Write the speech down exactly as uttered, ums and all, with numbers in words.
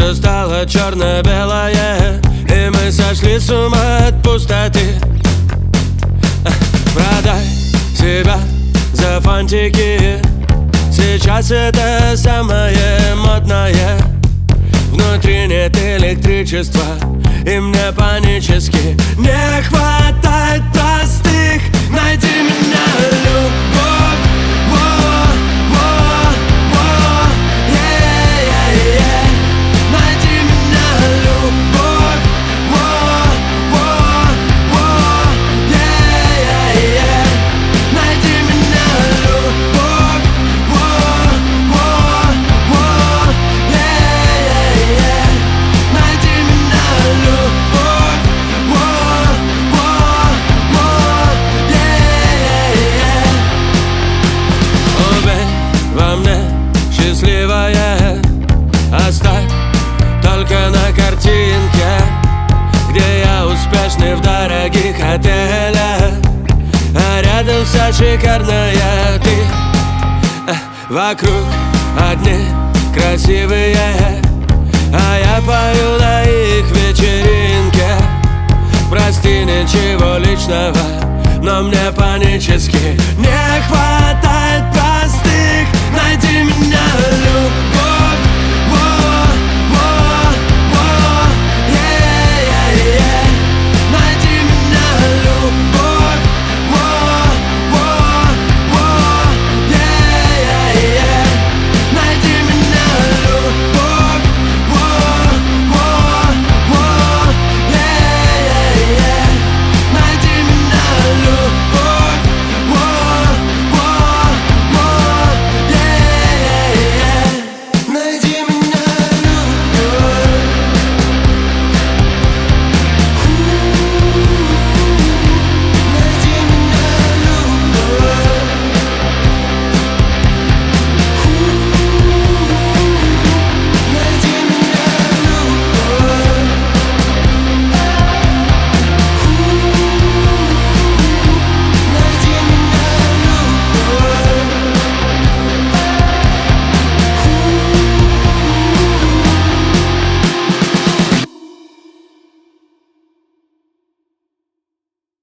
Все стало черно-белое, и мы сошли с ума от пустоты. Продай себя за фантики, сейчас это самое модное. Внутри нет электричества, и мне панически не хватает простых. Найди меня, любовь, во, во, во, yeah, yeah, yeah. Найди меня, любовь, во, во, во, yeah, yeah, yeah. Найди меня, любовь, во, во, во, yeah, yeah, yeah. Найди меня, любовь, во, во, во, yeah, yeah. Убей во мне счастливое, оставь только на картинке, где я успешный в дорогих отелях, а рядом вся шикарная ты. Вокруг одни красивые, а я пою на их вечеринке. Прости, ничего личного, но мне панически не хватает простых.